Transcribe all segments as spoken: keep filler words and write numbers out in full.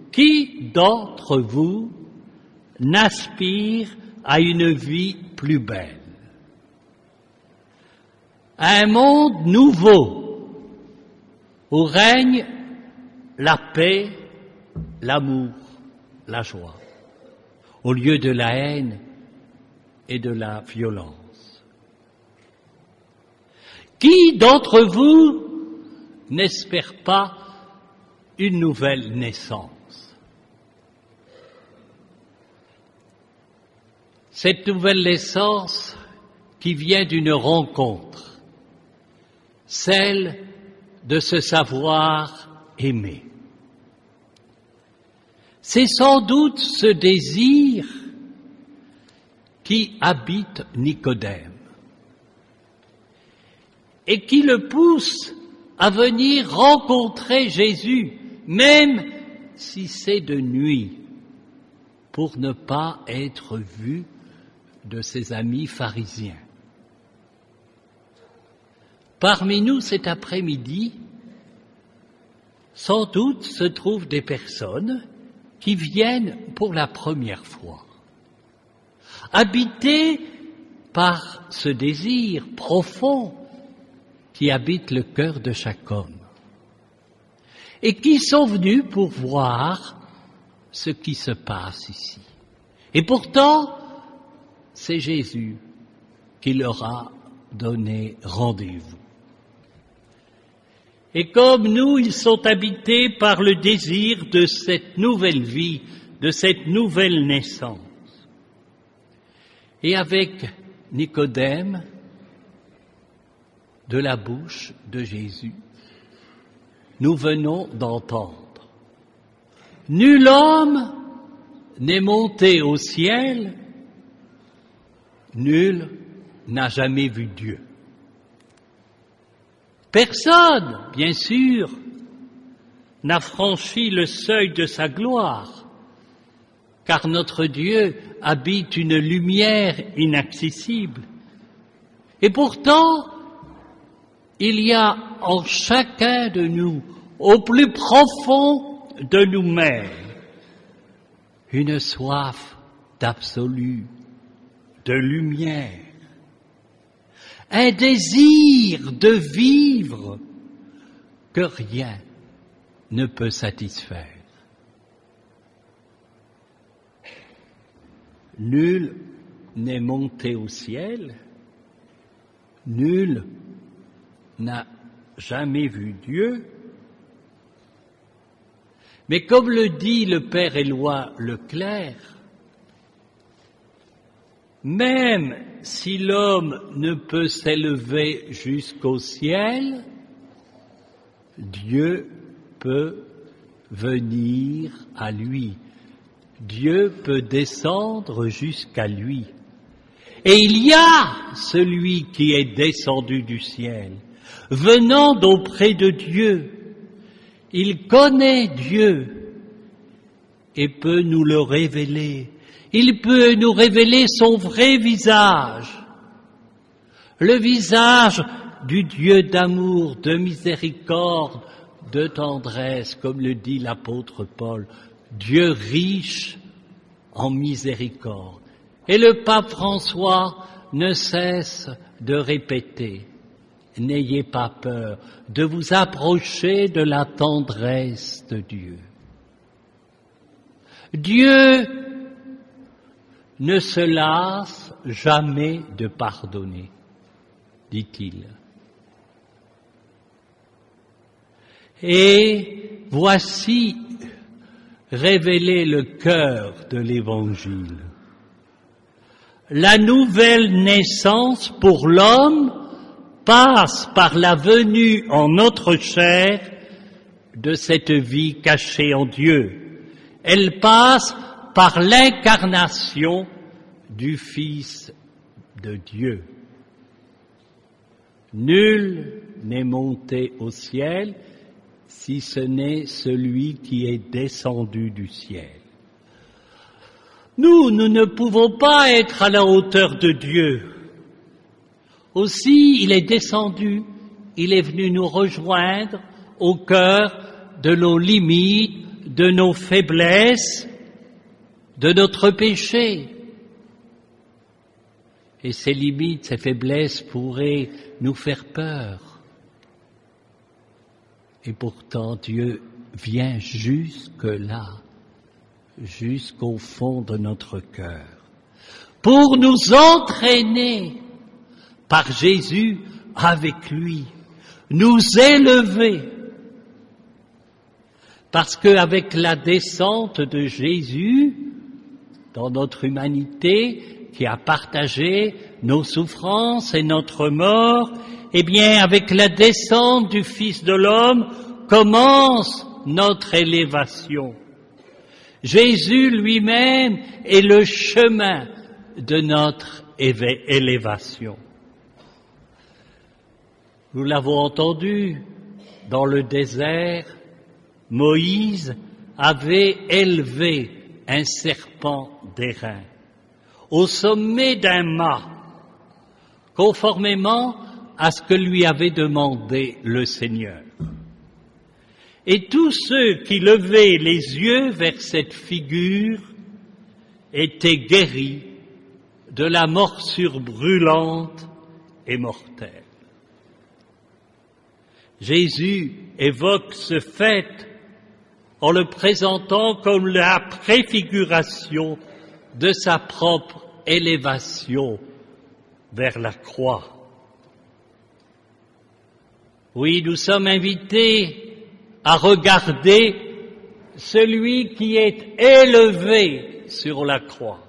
qui d'entre vous n'aspire à une vie plus belle, à un monde nouveau où règne la paix, l'amour, la joie, au lieu de la haine et de la violence? Qui d'entre vous n'espère pas une nouvelle naissance? Cette nouvelle naissance qui vient d'une rencontre, celle de se savoir aimer. C'est sans doute ce désir qui habite Nicodème et qui le pousse à venir rencontrer Jésus, même si c'est de nuit, pour ne pas être vu de ses amis pharisiens. Parmi nous cet après-midi, sans doute se trouvent des personnes qui viennent pour la première fois, habitées par ce désir profond qui habite le cœur de chaque homme, et qui sont venus pour voir ce qui se passe ici. Et pourtant, c'est Jésus qui leur a donné rendez-vous. Et comme nous, ils sont habités par le désir de cette nouvelle vie, de cette nouvelle naissance. Et avec Nicodème, de la bouche de Jésus, nous venons d'entendre: nul homme n'est monté au ciel, nul n'a jamais vu Dieu. Personne, bien sûr, n'a franchi le seuil de sa gloire, car notre Dieu habite une lumière inaccessible. Et pourtant, il y a en chacun de nous, au plus profond de nous-mêmes, une soif d'absolu, de lumière, un désir de vivre que rien ne peut satisfaire. Nul n'est monté au ciel, nul n'a jamais vu Dieu, mais comme le dit le père Éloi Leclerc, même si l'homme ne peut s'élever jusqu'au ciel, Dieu peut venir à lui. Dieu peut descendre jusqu'à lui. Et il y a celui qui est descendu du ciel, venant d'auprès de Dieu. Il connaît Dieu et peut nous le révéler. Il peut nous révéler son vrai visage, le visage du Dieu d'amour, de miséricorde, de tendresse, comme le dit l'apôtre Paul, Dieu riche en miséricorde. Et le pape François ne cesse de répéter: n'ayez pas peur de vous approcher de la tendresse de Dieu. Dieu ne se lasse jamais de pardonner, dit-il. Et voici révélé le cœur de l'Évangile. La nouvelle naissance pour l'homme passe par la venue en notre chair de cette vie cachée en Dieu. Elle passe par l'incarnation du Fils de Dieu. Nul n'est monté au ciel si ce n'est celui qui est descendu du ciel. Nous, nous ne pouvons pas être à la hauteur de Dieu. Aussi, il est descendu, il est venu nous rejoindre au cœur de nos limites, de nos faiblesses, de notre péché. Et ces limites, ces faiblesses pourraient nous faire peur. Et pourtant, Dieu vient jusque-là, jusqu'au fond de notre cœur, pour nous entraîner par Jésus avec lui, nous élever. Parce qu'avec la descente de Jésus dans notre humanité, qui a partagé nos souffrances et notre mort, eh bien, avec la descente du Fils de l'homme, commence notre élévation. Jésus lui-même est le chemin de notre élévation. Nous l'avons entendu, dans le désert, Moïse avait élevé un serpent d'airain au sommet d'un mât, conformément à ce que lui avait demandé le Seigneur. Et tous ceux qui levaient les yeux vers cette figure étaient guéris de la morsure brûlante et mortelle. Jésus évoque ce fait en le présentant comme la préfiguration de sa propre élévation vers la croix. Oui, nous sommes invités à regarder celui qui est élevé sur la croix.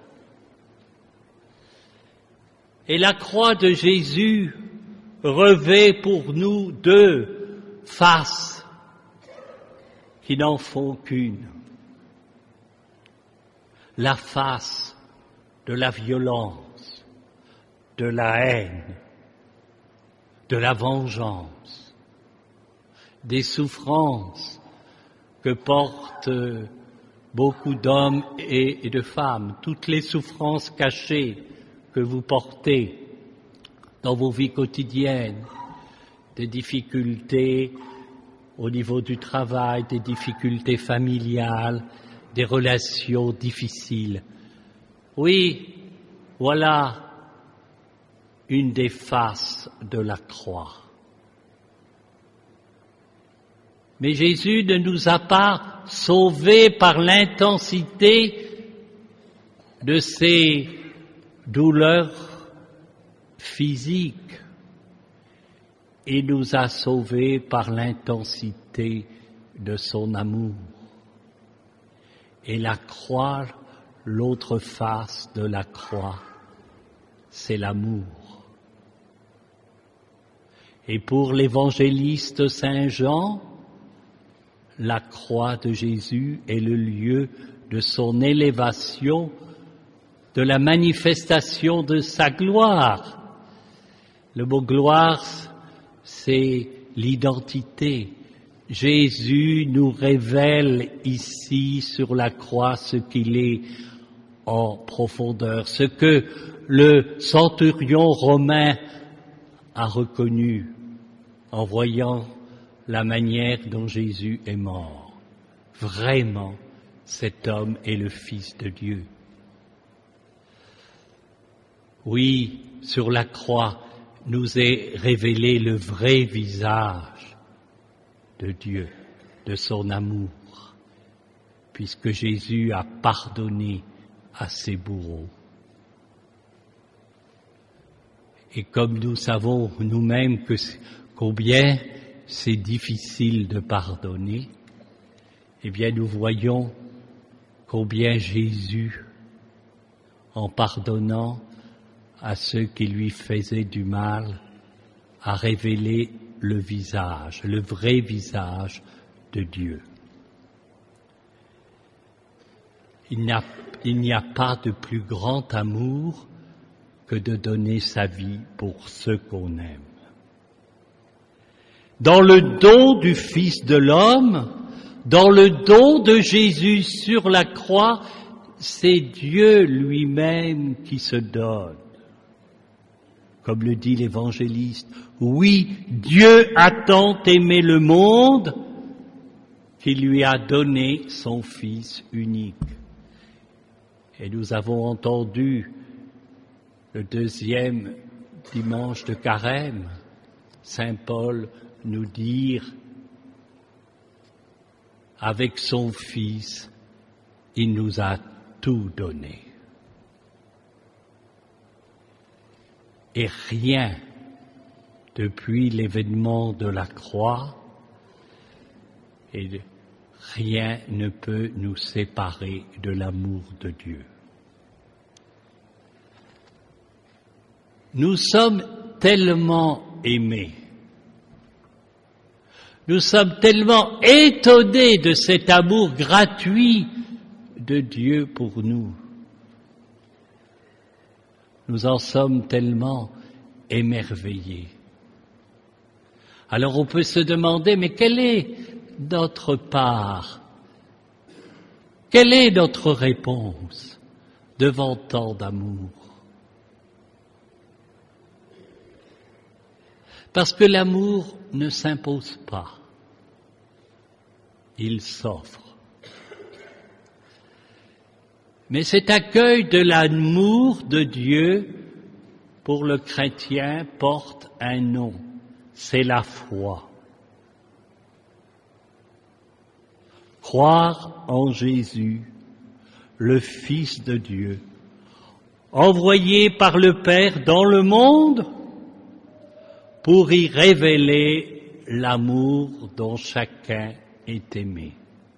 Et la croix de Jésus revêt pour nous deux faces qui n'en font qu'une. La face de la violence, de la haine, de la vengeance, des souffrances que portent beaucoup d'hommes et de femmes, toutes les souffrances cachées que vous portez dans vos vies quotidiennes, des difficultés au niveau du travail, des difficultés familiales, des relations difficiles. Oui, voilà une des faces de la croix. Mais Jésus ne nous a pas sauvés par l'intensité de ces douleurs physiques. Il nous a sauvés par l'intensité de son amour. Et la croix, l'autre face de la croix, c'est l'amour. Et pour l'évangéliste Saint Jean, la croix de Jésus est le lieu de son élévation, de la manifestation de sa gloire. Le mot gloire, c'est l'identité. Jésus nous révèle ici sur la croix ce qu'il est en profondeur, ce que le centurion romain a reconnu en voyant la manière dont Jésus est mort. Vraiment, cet homme est le Fils de Dieu. Oui, sur la croix, nous est révélé le vrai visage de Dieu, de son amour, puisque Jésus a pardonné à ses bourreaux. Et comme nous savons nous-mêmes que combien c'est difficile de pardonner, eh bien nous voyons combien Jésus, en pardonnant à ceux qui lui faisaient du mal, a révélé le visage, le vrai visage de Dieu. Il n'y a, il n'y a pas de plus grand amour que de donner sa vie pour ceux qu'on aime. Dans le don du Fils de l'homme, dans le don de Jésus sur la croix, c'est Dieu lui-même qui se donne. Comme le dit l'évangéliste, oui, Dieu a tant aimé le monde qui lui a donné son Fils unique. Et nous avons entendu le deuxième dimanche de Carême, Saint Paul nous dire, avec son Fils, il nous a tout donné. Et rien, depuis l'événement de la croix, et rien ne peut nous séparer de l'amour de Dieu. Nous sommes tellement aimés, nous sommes tellement étonnés de cet amour gratuit de Dieu pour nous. Nous en sommes tellement émerveillés. Alors on peut se demander, mais quelle est notre part? Quelle est notre réponse devant tant d'amour? Parce que l'amour ne s'impose pas, il s'offre. Mais cet accueil de l'amour de Dieu pour le chrétien porte un nom, c'est la foi. Croire en Jésus, le Fils de Dieu, envoyé par le Père dans le monde pour y révéler l'amour dont chacun est aimé.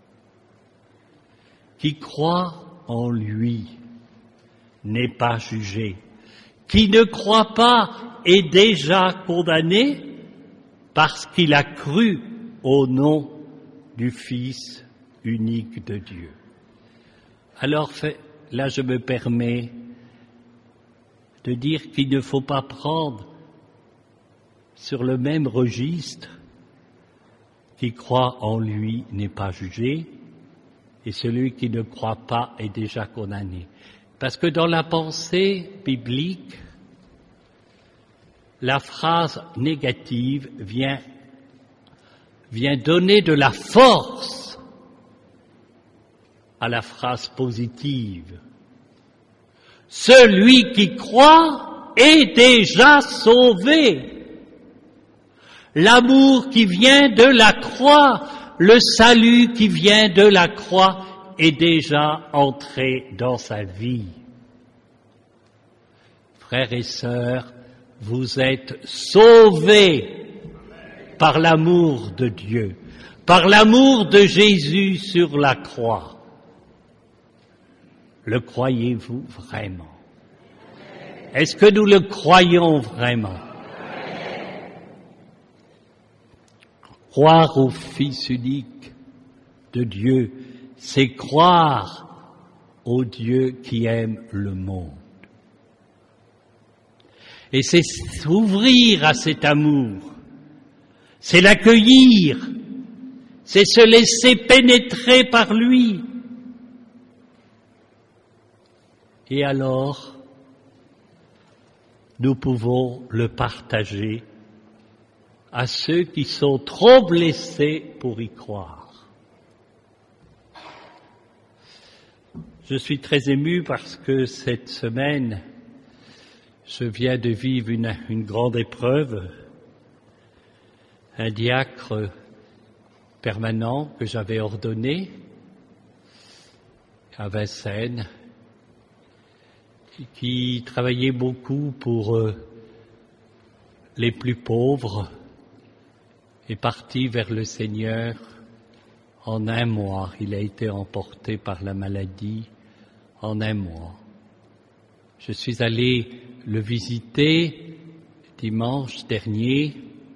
Qui croit en lui n'est pas jugé. Qui ne croit pas est déjà condamné parce qu'il a cru au nom du Fils unique de Dieu. Alors là, je me permets de dire qu'il ne faut pas prendre sur le même registre qui croit en lui n'est pas jugé et celui qui ne croit pas est déjà condamné. Parce que dans la pensée biblique, la phrase négative vient, vient donner de la force à la phrase positive. Celui qui croit est déjà sauvé. L'amour qui vient de la croix, le salut qui vient de la croix est déjà entré dans sa vie. Frères et sœurs, vous êtes sauvés par l'amour de Dieu, par l'amour de Jésus sur la croix. Le croyez-vous vraiment? Est-ce que nous le croyons vraiment? Croire au Fils unique de Dieu, c'est croire au Dieu qui aime le monde. Et c'est s'ouvrir à cet amour, c'est l'accueillir, c'est se laisser pénétrer par lui. Et alors, nous pouvons le partager à ceux qui sont trop blessés pour y croire. Je suis très ému parce que cette semaine, je viens de vivre une, une grande épreuve. Un diacre permanent que j'avais ordonné à Vincennes, qui travaillait beaucoup pour euh, les plus pauvres, est parti vers le Seigneur en un mois. Il a été emporté par la maladie en un mois. Je suis allé le visiter dimanche dernier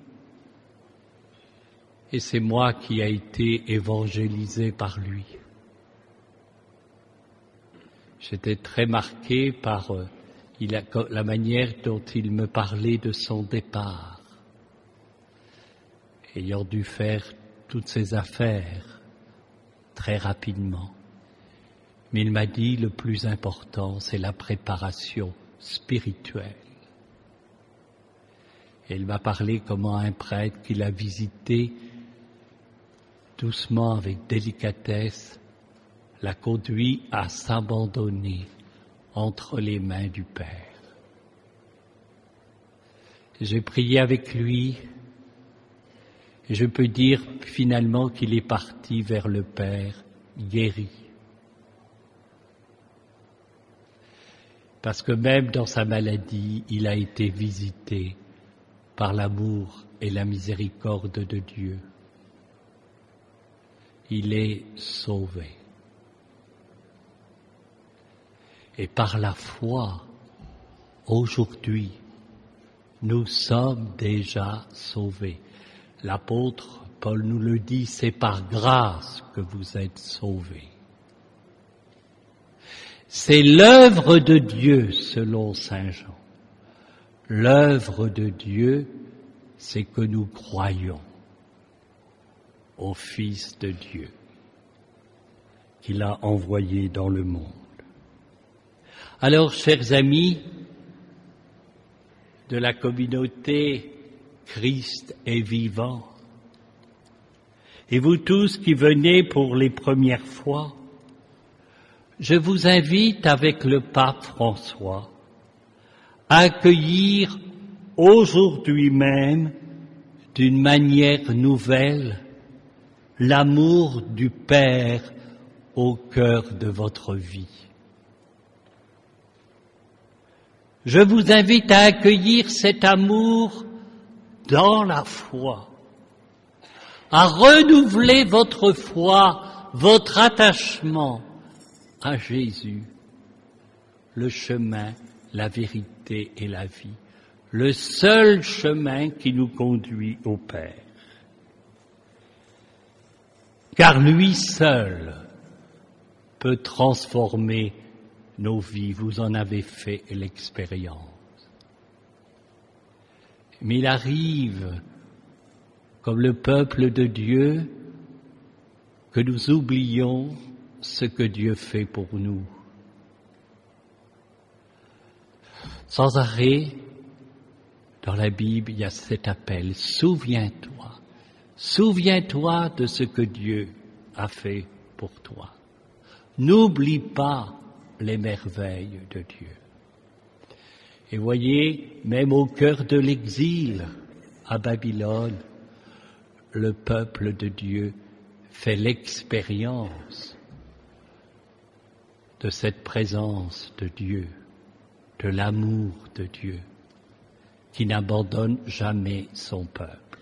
et c'est moi qui ai été évangélisé par lui. J'étais très marqué par euh, il a, la manière dont il me parlait de son départ, ayant dû faire toutes ses affaires très rapidement. Mais il m'a dit le plus important, c'est la préparation spirituelle. Et il m'a parlé comment un prêtre qu'il a visité doucement, avec délicatesse, l'a conduit à s'abandonner entre les mains du Père. J'ai prié avec lui et je peux dire finalement qu'il est parti vers le Père guéri. Parce que même dans sa maladie, il a été visité par l'amour et la miséricorde de Dieu. Il est sauvé. Et par la foi, aujourd'hui, nous sommes déjà sauvés. L'apôtre Paul nous le dit, c'est par grâce que vous êtes sauvés. C'est l'œuvre de Dieu selon saint Jean. L'œuvre de Dieu, c'est que nous croyons au Fils de Dieu qu'il a envoyé dans le monde. Alors, chers amis de la communauté Christ est vivant, et vous tous qui venez pour les premières fois, je vous invite avec le pape François à accueillir aujourd'hui même, d'une manière nouvelle, l'amour du Père au cœur de votre vie. Je vous invite à accueillir cet amour dans la foi, à renouveler votre foi, votre attachement à Jésus, le chemin, la vérité et la vie, le seul chemin qui nous conduit au Père. Car lui seul peut transformer nos vies, vous en avez fait l'expérience. Mais il arrive, comme le peuple de Dieu, que nous oublions ce que Dieu fait pour nous. Sans arrêt, dans la Bible, il y a cet appel, souviens-toi, souviens-toi de ce que Dieu a fait pour toi. N'oublie pas les merveilles de Dieu. Et voyez, même au cœur de l'exil à Babylone, le peuple de Dieu fait l'expérience de cette présence de Dieu, de l'amour de Dieu, qui n'abandonne jamais son peuple.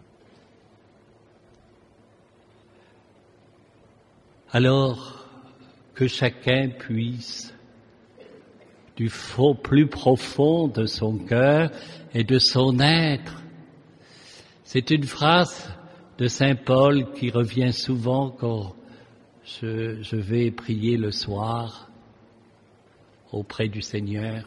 Alors, que chacun puisse, du fond plus profond de son cœur et de son être. C'est une phrase de saint Paul qui revient souvent quand je, je vais prier le soir auprès du Seigneur.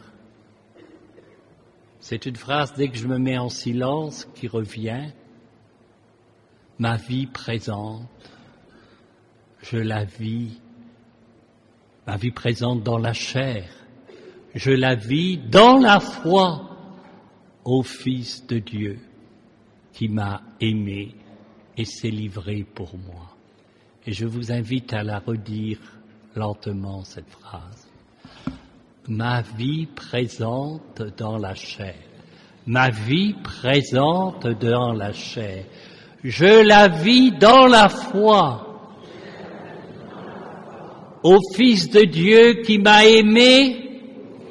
C'est une phrase, dès que je me mets en silence, qui revient. Ma vie présente, je la vis. Ma vie présente dans la chair, je la vis dans la foi au Fils de Dieu qui m'a aimé et s'est livré pour moi. Et je vous invite à la redire lentement, cette phrase. Ma vie présente dans la chair, ma vie présente dans la chair, je la vis dans la foi au Fils de Dieu qui m'a aimé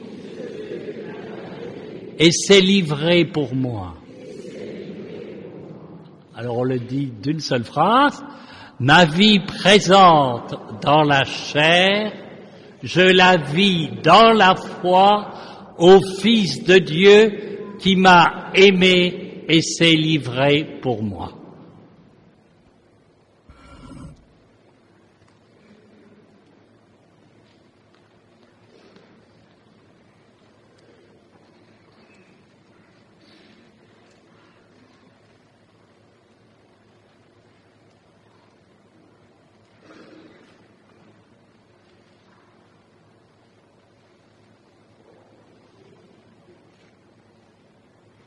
et s'est livré pour moi. Alors on le dit d'une seule phrase, ma vie présente dans la chair, je la vis dans la foi au Fils de Dieu qui m'a aimé et s'est livré pour moi.